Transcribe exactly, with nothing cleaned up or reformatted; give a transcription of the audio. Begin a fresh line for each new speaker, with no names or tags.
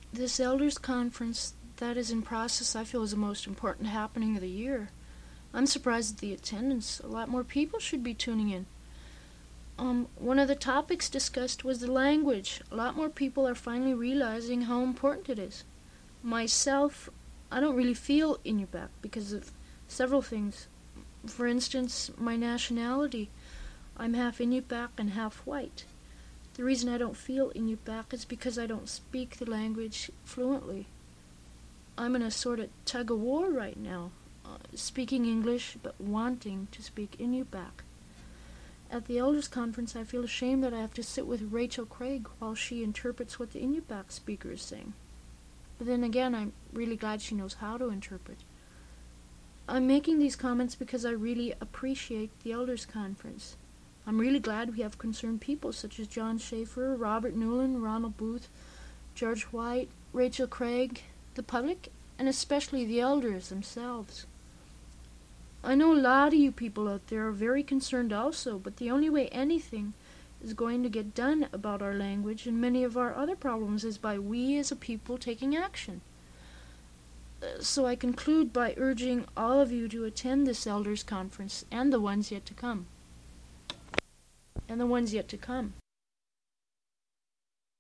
This Elders Conference that is in process, I feel, is the most important happening of the year. I'm surprised at the attendance. A lot more people should be tuning in. Um, one of the topics discussed was the language. A lot more people are finally realizing how important it is. Myself, I don't really feel Inupiaq because of several things. For instance, my nationality. I'm half Inupiaq and half white. The reason I don't feel Inupiaq is because I don't speak the language fluently. I'm in a sort of tug-of-war right now, uh, speaking English but wanting to speak Inupiaq. At the Elders Conference, I feel ashamed that I have to sit with Rachel Craig while she interprets what the Inupiaq speaker is saying. But then again, I'm really glad she knows how to interpret. I'm making these comments because I really appreciate the Elders Conference. I'm really glad we have concerned people such as John Schaefer, Robert Newland, Ronald Booth, George White, Rachel Craig, the public, and especially the elders themselves. I know a lot of you people out there are very concerned also, but the only way anything is going to get done about our language and many of our other problems is by we as a people taking action. Uh, so I conclude by urging all of you to attend this Elders Conference and the ones yet to come. And the ones yet to come.